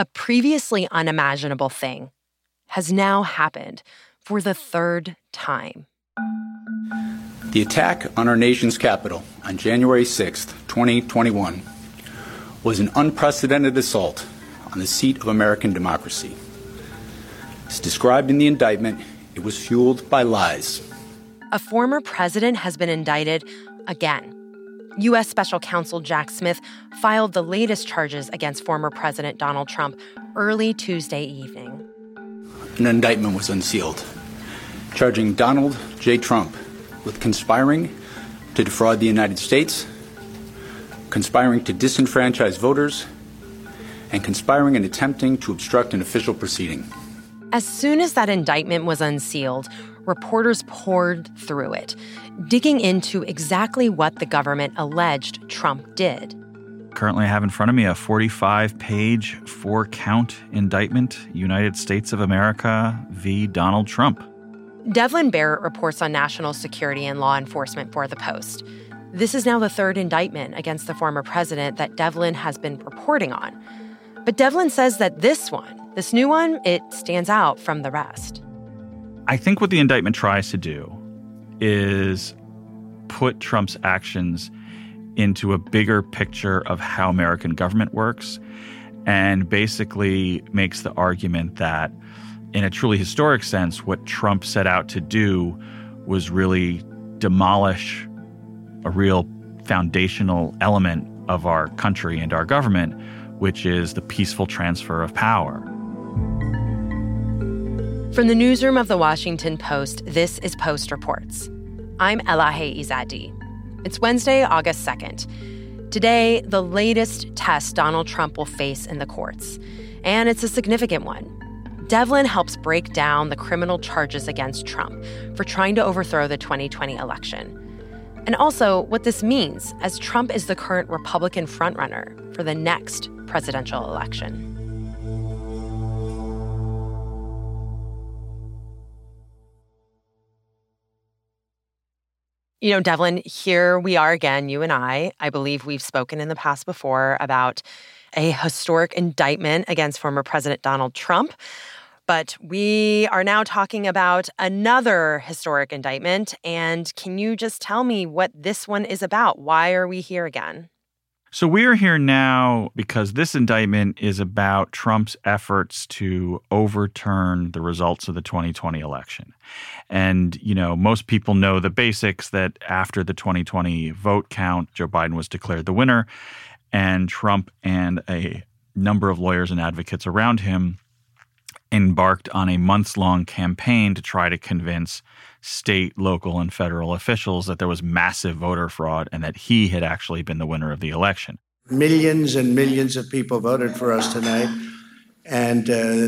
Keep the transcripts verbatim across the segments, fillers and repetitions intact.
A previously unimaginable thing has now happened for the third time. The attack on our nation's capital on January sixth, twenty twenty-one, was an unprecedented assault on the seat of American democracy. As described in the indictment, it was fueled by lies. A former president has been indicted again. U S Special Counsel Jack Smith filed the latest charges against former President Donald Trump early Tuesday evening. An indictment was unsealed, charging Donald J. Trump with conspiring to defraud the United States, conspiring to disenfranchise voters, and conspiring and attempting to obstruct an official proceeding. As soon as that indictment was unsealed, reporters poured through it, digging into exactly what the government alleged Trump did. Currently, I have in front of me a forty-five page, four-count indictment, United States of America v. Donald Trump. Devlin Barrett reports on national security and law enforcement for The Post. This is now the third indictment against the former president that Devlin has been reporting on. But Devlin says that this one, this new one, it stands out from the rest. I think what the indictment tries to do is put Trump's actions into a bigger picture of how American government works, and basically makes the argument that, in a truly historic sense, what Trump set out to do was really demolish a real foundational element of our country and our government, which is the peaceful transfer of power. From the newsroom of The Washington Post, this is Post Reports. I'm Elahe Izadi. It's Wednesday, August second. Today, the latest test Donald Trump will face in the courts. And it's a significant one. Devlin helps break down the criminal charges against Trump for trying to overthrow the twenty twenty election. And also what this means, as Trump is the current Republican frontrunner for the next presidential election. You know, Devlin, here we are again, you and I. I believe we've spoken in the past before about a historic indictment against former President Donald Trump. But we are now talking about another historic indictment. And can you just tell me what this one is about? Why are we here again? So we are here now because this indictment is about Trump's efforts to overturn the results of the twenty twenty election. And, you know, most people know the basics that after the twenty twenty vote count, Joe Biden was declared the winner, and Trump and a number of lawyers and advocates around him embarked on a months-long campaign to try to convince state, local, and federal officials that there was massive voter fraud and that he had actually been the winner of the election. Millions and millions of people voted for us tonight, and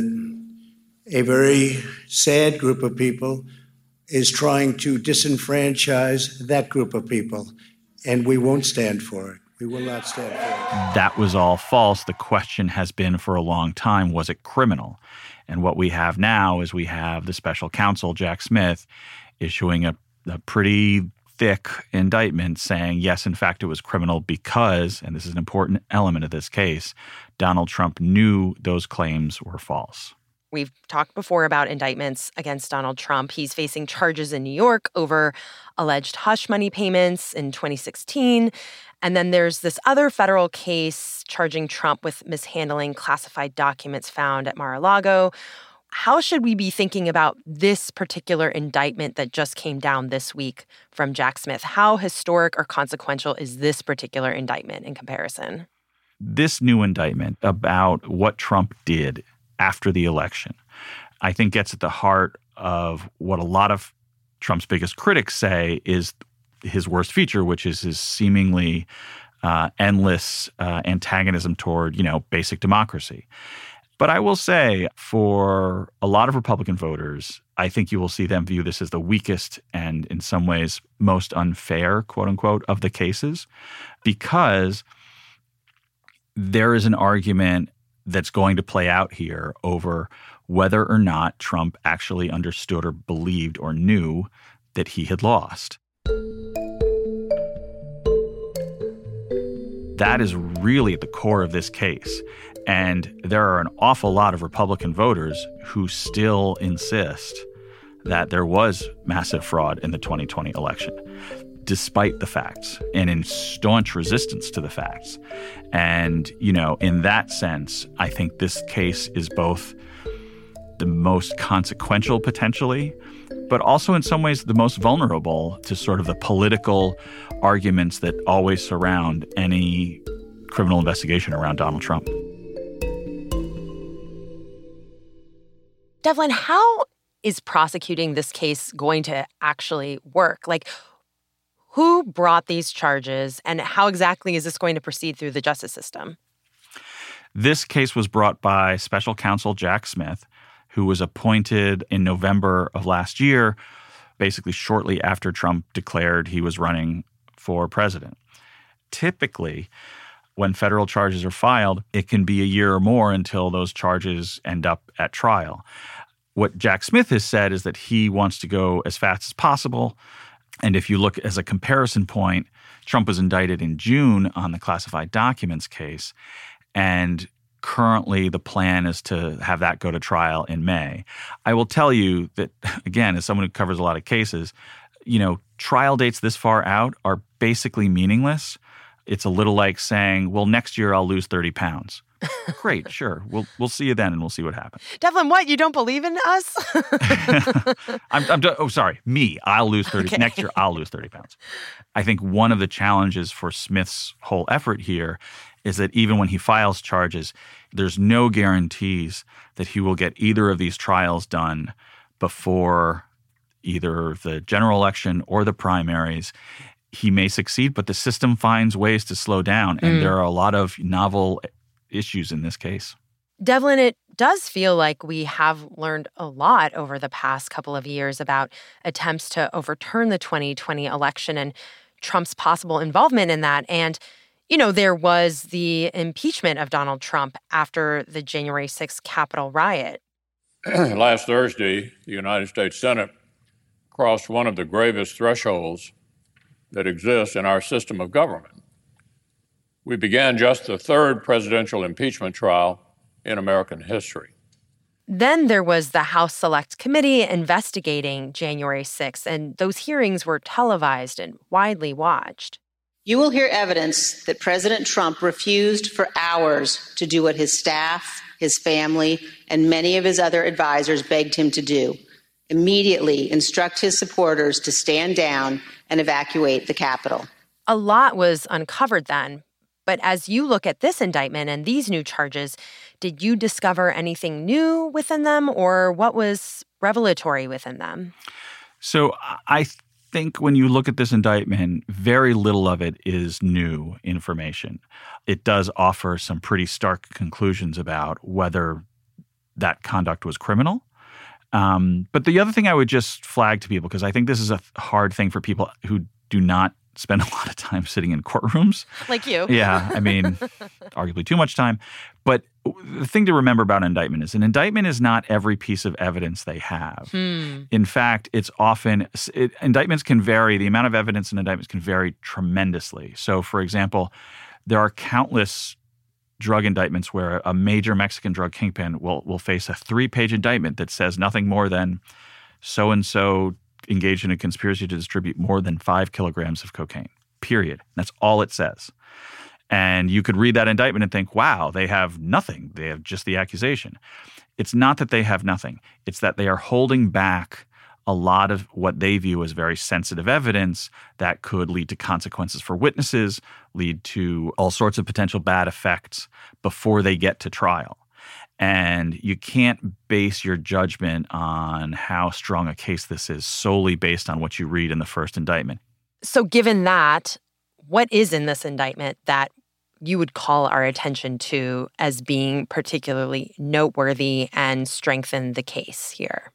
uh, a very sad group of people is trying to disenfranchise that group of people, and we won't stand for it. We will not stand for it. That was all false. The question has been for a long time, was it criminal? And what we have now is we have the special counsel, Jack Smith, issuing a, a pretty thick indictment saying, yes, in fact, it was criminal because, and this is an important element of this case, Donald Trump knew those claims were false. We've talked before about indictments against Donald Trump. He's facing charges in New York over alleged hush money payments in twenty sixteen. And then there's this other federal case charging Trump with mishandling classified documents found at Mar-a-Lago. How should we be thinking about this particular indictment that just came down this week from Jack Smith? How historic or consequential is this particular indictment in comparison? This new indictment about what Trump did after the election, I think gets at the heart of what a lot of Trump's biggest critics say is his worst feature, which is his seemingly uh, endless uh, antagonism toward, you know, basic democracy. But I will say, for a lot of Republican voters, I think you will see them view this as the weakest and, in some ways, most unfair, quote unquote, of the cases, because there is an argument that's going to play out here over whether or not Trump actually understood or believed or knew that he had lost. That is really at the core of this case. And there are an awful lot of Republican voters who still insist that there was massive fraud in the twenty twenty election, despite the facts and in staunch resistance to the facts. And, you know, in that sense, I think this case is both the most consequential potentially, but also in some ways the most vulnerable to sort of the political arguments that always surround any criminal investigation around Donald Trump. Devlin, how is prosecuting this case going to actually work? Like, who brought these charges, and how exactly is this going to proceed through the justice system? This case was brought by special counsel Jack Smith, who was appointed in November of last year, basically shortly after Trump declared he was running for president. Typically, when federal charges are filed, it can be a year or more until those charges end up at trial. What Jack Smith has said is that he wants to go as fast as possible. And if you look as a comparison point, Trump was indicted in June on the classified documents case. And currently the plan is to have that go to trial in May. I will tell you that, again, as someone who covers a lot of cases, you know, trial dates this far out are basically meaningless. It's a little like saying, well, next year I'll lose thirty pounds. Great, sure. We'll we'll see you then, and we'll see what happens. Devlin, what? You don't believe in us? I'm, I'm oh, sorry. Me, I'll lose thirty. Okay. Next year, I'll lose thirty pounds. I think one of the challenges for Smith's whole effort here is that even when he files charges, there's no guarantees that he will get either of these trials done before either the general election or the primaries. He may succeed, but the system finds ways to slow down, and mm. there are a lot of novel issues in this case. Devlin, it does feel like we have learned a lot over the past couple of years about attempts to overturn the twenty twenty election and Trump's possible involvement in that. And, you know, there was the impeachment of Donald Trump after the January sixth Capitol riot. Last Thursday, the United States Senate crossed one of the gravest thresholds that exists in our system of government. We began just the third presidential impeachment trial in American history. Then there was the House Select Committee investigating January sixth, and those hearings were televised and widely watched. You will hear evidence that President Trump refused for hours to do what his staff, his family, and many of his other advisors begged him to do: immediately instruct his supporters to stand down and evacuate the Capitol. A lot was uncovered then. But as you look at this indictment and these new charges, did you discover anything new within them, or what was revelatory within them? So I think when you look at this indictment, very little of it is new information. It does offer some pretty stark conclusions about whether that conduct was criminal. Um, but the other thing I would just flag to people, because I think this is a hard thing for people who do not spend a lot of time sitting in courtrooms. Like you. Yeah, I mean, arguably too much time. But the thing to remember about an indictment is an indictment is not every piece of evidence they have. Hmm. In fact, it's often it, indictments can vary. The amount of evidence in indictments can vary tremendously. So, for example, there are countless drug indictments where a major Mexican drug kingpin will will face a three-page indictment that says nothing more than so-and-so engaged in a conspiracy to distribute more than five kilograms of cocaine, period. That's all it says. And you could read that indictment and think, wow, they have nothing. They have just the accusation. It's not that they have nothing. It's that they are holding back a lot of what they view as very sensitive evidence that could lead to consequences for witnesses, lead to all sorts of potential bad effects before they get to trial. And you can't base your judgment on how strong a case this is solely based on what you read in the first indictment. So given that, what is in this indictment that you would call our attention to as being particularly noteworthy and strengthen the case here?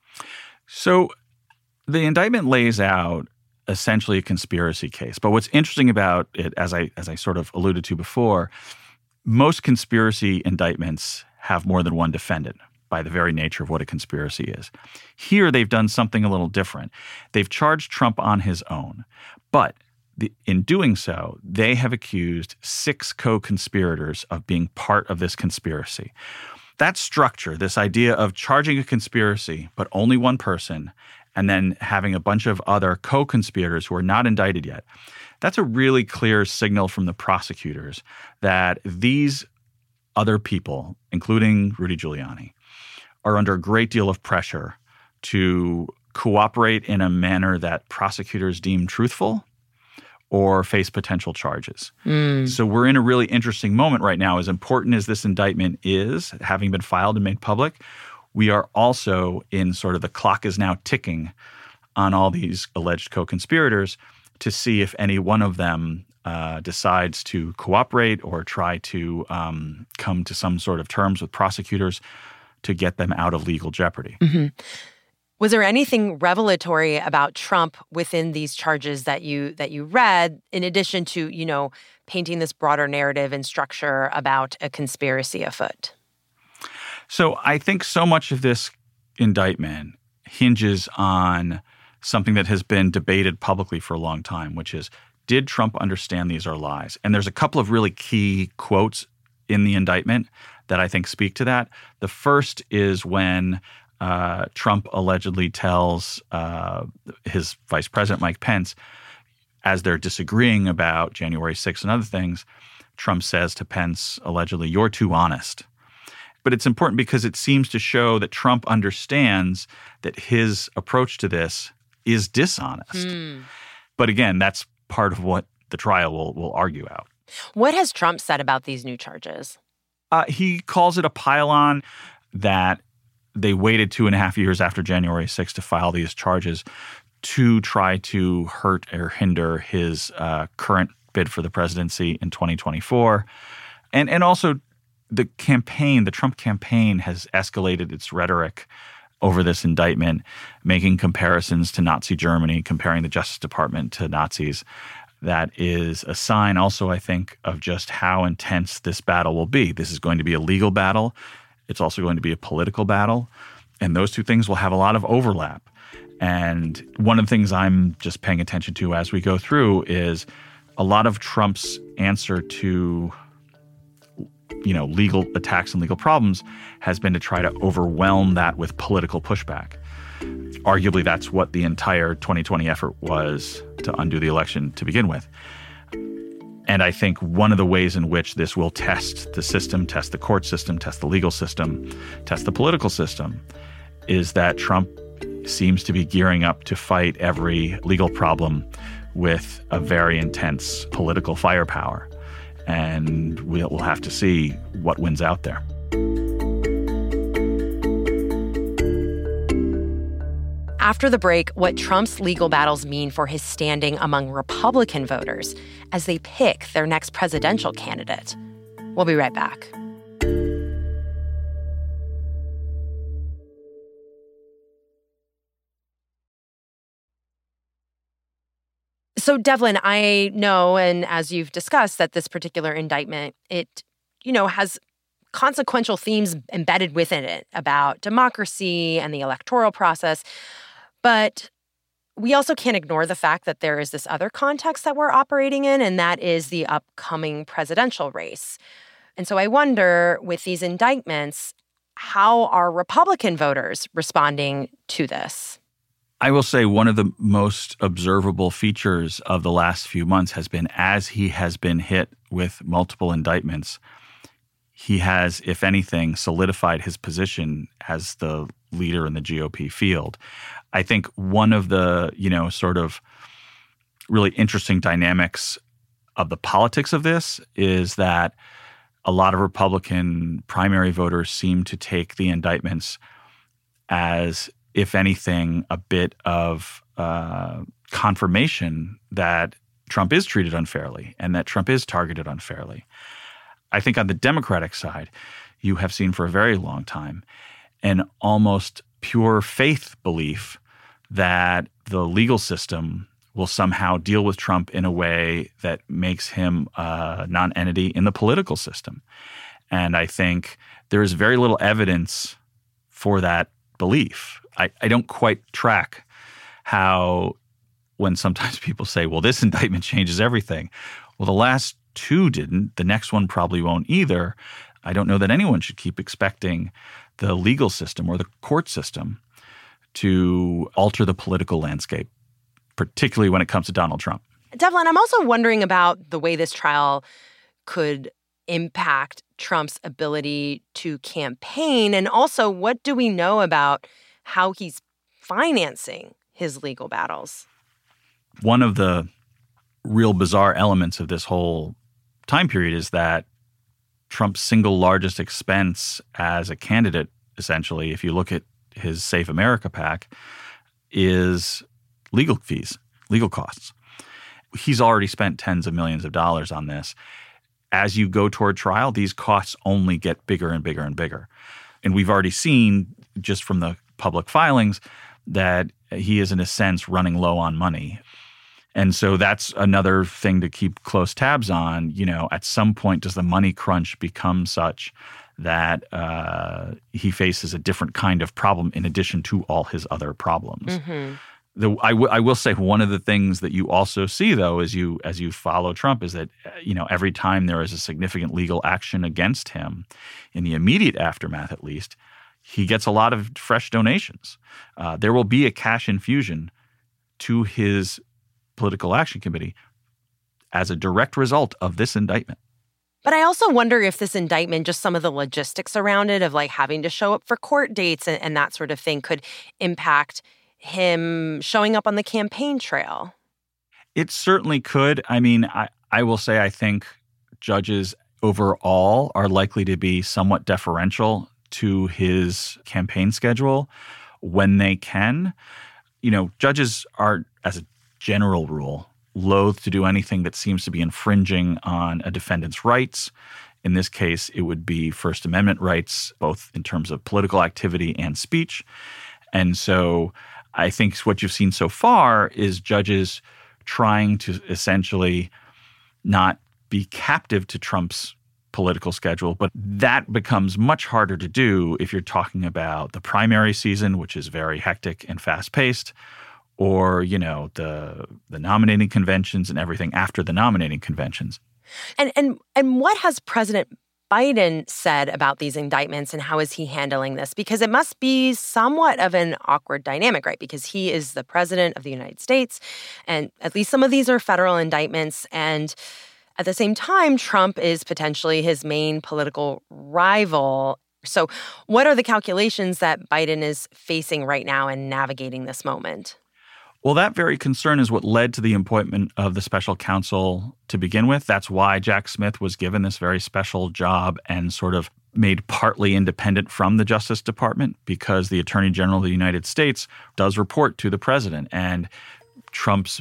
So the indictment lays out essentially a conspiracy case. But what's interesting about it, as I as I sort of alluded to before, most conspiracy indictments have more than one defendant by the very nature of what a conspiracy is. Here, they've done something a little different. They've charged Trump on his own, but The, in doing so, they have accused six co-conspirators of being part of this conspiracy. That structure, this idea of charging a conspiracy, but only one person, and then having a bunch of other co-conspirators who are not indicted yet, that's a really clear signal from the prosecutors that these other people, including Rudy Giuliani, are under a great deal of pressure to cooperate in a manner that prosecutors deem truthful or face potential charges. Mm. So we're in a really interesting moment right now. As important as this indictment is, having been filed and made public, we are also in sort of the clock is now ticking on all these alleged co-conspirators to see if any one of them uh, decides to cooperate or try to um, come to some sort of terms with prosecutors to get them out of legal jeopardy. Mm-hmm. Was there anything revelatory about Trump within these charges that you that you read, in addition to, you know, painting this broader narrative and structure about a conspiracy afoot? So I think so much of this indictment hinges on something that has been debated publicly for a long time, which is, did Trump understand these are lies? And there's a couple of really key quotes in the indictment that I think speak to that. The first is when uh, Trump allegedly tells uh, his vice president, Mike Pence, as they're disagreeing about January sixth and other things, Trump says to Pence, allegedly, "You're too honest." But it's important because it seems to show that Trump understands that his approach to this is dishonest. Mm. But again, that's part of what the trial will, will argue out. What has Trump said about these new charges? Uh, he calls it a pile-on, that they waited two and a half years after January sixth to file these charges to try to hurt or hinder his uh, current bid for the presidency in twenty twenty-four. And, and also the campaign, the Trump campaign has escalated its rhetoric over this indictment, making comparisons to Nazi Germany, comparing the Justice Department to Nazis. That is a sign also, I think, of just how intense this battle will be. This is going to be a legal battle. It's also going to be a political battle. And those two things will have a lot of overlap. And one of the things I'm just paying attention to as we go through is a lot of Trump's answer to, you know, legal attacks and legal problems has been to try to overwhelm that with political pushback. Arguably, that's what the entire twenty twenty effort was to undo the election to begin with. And I think one of the ways in which this will test the system, test the court system, test the legal system, test the political system, is that Trump seems to be gearing up to fight every legal problem with a very intense political firepower. And we'll have to see what wins out there. After the break, what Trump's legal battles mean for his standing among Republican voters as they pick their next presidential candidate. We'll be right back. So, Devlin, I know, and as you've discussed, that this particular indictment, it, you know, has consequential themes embedded within it about democracy and the electoral process. But we also can't ignore the fact that there is this other context that we're operating in, and that is the upcoming presidential race. And so I wonder, with these indictments, how are Republican voters responding to this? I will say one of the most observable features of the last few months has been, as he has been hit with multiple indictments, he has, if anything, solidified his position as the leader in the G O P field. I think one of the, you know, sort of really interesting dynamics of the politics of this is that a lot of Republican primary voters seem to take the indictments as, if anything, a bit of uh, confirmation that Trump is treated unfairly and that Trump is targeted unfairly. I think on the Democratic side, you have seen for a very long time an almost pure faith belief that the legal system will somehow deal with Trump in a way that makes him a non-entity in the political system. And I think there is very little evidence for that belief. I, I don't quite track how when sometimes people say, well, this indictment changes everything. Well, the last two didn't. The next one probably won't either. I don't know that anyone should keep expecting the legal system or the court system to alter the political landscape, particularly when it comes to Donald Trump. Devlin, I'm also wondering about the way this trial could impact Trump's ability to campaign, and also what do we know about how he's financing his legal battles? One of the real bizarre elements of this whole time period is that Trump's single largest expense as a candidate, essentially, if you look at his Save America PAC, is legal fees, legal costs. He's already spent tens of millions of dollars on this. As you go toward trial, these costs only get bigger and bigger and bigger. And we've already seen, just from the public filings, that he is, in a sense, running low on money. And so that's another thing to keep close tabs on. You know, at some point, does the money crunch become such that uh, he faces a different kind of problem in addition to all his other problems? Mm-hmm. The, I, w- I will say one of the things that you also see, though, as you as you follow Trump, is that, you know, every time there is a significant legal action against him, in the immediate aftermath at least, he gets a lot of fresh donations. Uh, there will be a cash infusion to his political action committee as a direct result of this indictment. But I also wonder if this indictment, just some of the logistics around it, of like having to show up for court dates and, and that sort of thing, could impact him showing up on the campaign trail. It certainly could. I mean, I, I will say I think judges overall are likely to be somewhat deferential to his campaign schedule when they can. You know, judges are, as a general rule, loath to do anything that seems to be infringing on a defendant's rights. In this case, it would be First Amendment rights, both in terms of political activity and speech. And so I think what you've seen so far is judges trying to essentially not be captive to Trump's political schedule, but that becomes much harder to do if you're talking about the primary season, which is very hectic and fast-paced, or, you know, the the nominating conventions and everything after the nominating conventions. And and and what has President Biden said about these indictments, and how is he handling this? Because it must be somewhat of an awkward dynamic, right? Because he is the president of the United States, and at least some of these are federal indictments. And at the same time, Trump is potentially his main political rival. So what are the calculations that Biden is facing right now in navigating this moment? Well, that very concern is what led to the appointment of the special counsel to begin with. That's why Jack Smith was given this very special job and sort of made partly independent from the Justice Department, because the Attorney General of the United States does report to the president. And Trump's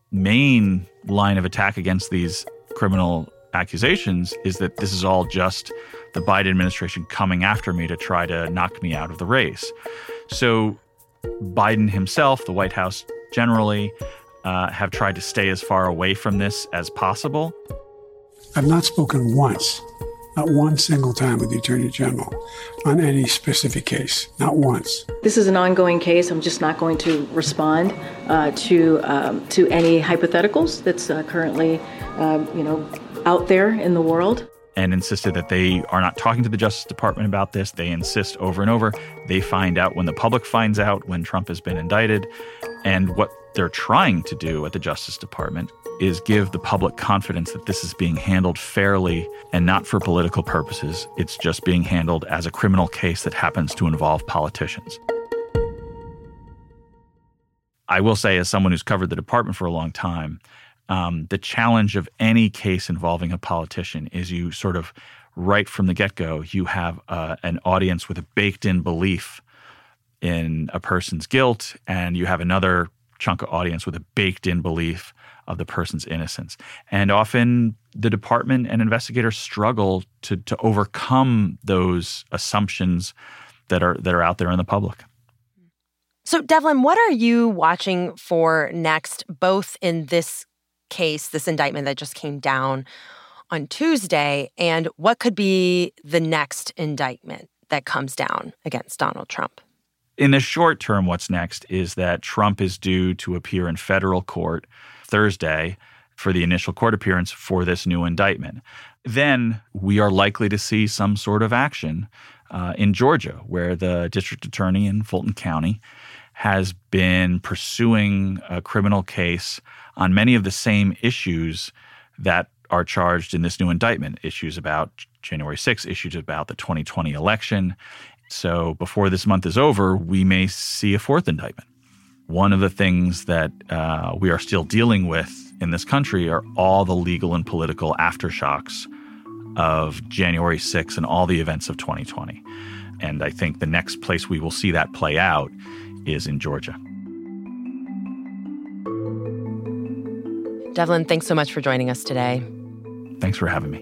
main line of attack against these criminal accusations is that this is all just the Biden administration coming after me to try to knock me out of the race. So Biden himself, the White House generally, uh, have tried to stay as far away from this as possible. I've not spoken once, not one single time with the Attorney General on any specific case, not once. This is an ongoing case. I'm just not going to respond uh, to um, to any hypotheticals that's uh, currently, uh, you know, out there in the world. And insisted that they are not talking to the Justice Department about this. They insist over and over. They find out when the public finds out, when Trump has been indicted. And what they're trying to do at the Justice Department is give the public confidence that this is being handled fairly and not for political purposes. It's just being handled as a criminal case that happens to involve politicians. I will say, as someone who's covered the department for a long time, Um, the challenge of any case involving a politician is you sort of, right from the get-go, you have uh, an audience with a baked-in belief in a person's guilt, and you have another chunk of audience with a baked-in belief of the person's innocence. And often the department and investigators struggle to to overcome those assumptions that are that are out there in the public. So, Devlin, what are you watching for next, both in this case, this indictment that just came down on Tuesday, and what could be the next indictment that comes down against Donald Trump? In the short term, what's next is that Trump is due to appear in federal court Thursday for the initial court appearance for this new indictment. Then we are likely to see some sort of action uh, in Georgia, where the district attorney in Fulton County has been pursuing a criminal case on many of the same issues that are charged in this new indictment, issues about January sixth, issues about the twenty twenty election. So before this month is over, we may see a fourth indictment. One of the things that uh, we are still dealing with in this country are all the legal and political aftershocks of January sixth and all the events of twenty twenty. And I think the next place we will see that play out is in Georgia. Devlin, thanks so much for joining us today. Thanks for having me.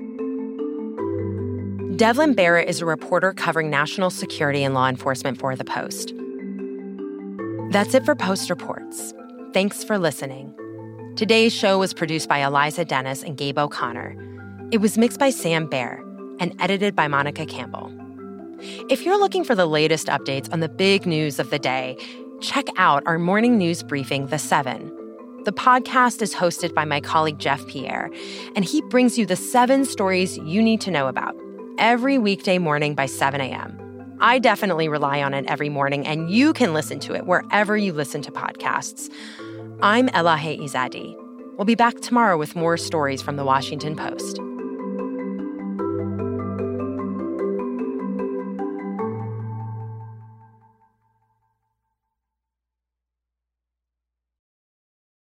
Devlin Barrett is a reporter covering national security and law enforcement for The Post. That's it for Post Reports. Thanks for listening. Today's show was produced by Eliza Dennis and Gabe O'Connor. It was mixed by Sam Baer and edited by Monica Campbell. If you're looking for the latest updates on the big news of the day, check out our morning news briefing, The Seven. The podcast is hosted by my colleague Jeff Pierre, and he brings you the seven stories you need to know about every weekday morning by seven a.m. I definitely rely on it every morning, and you can listen to it wherever you listen to podcasts. I'm Elahe Izadi. We'll be back tomorrow with more stories from The Washington Post.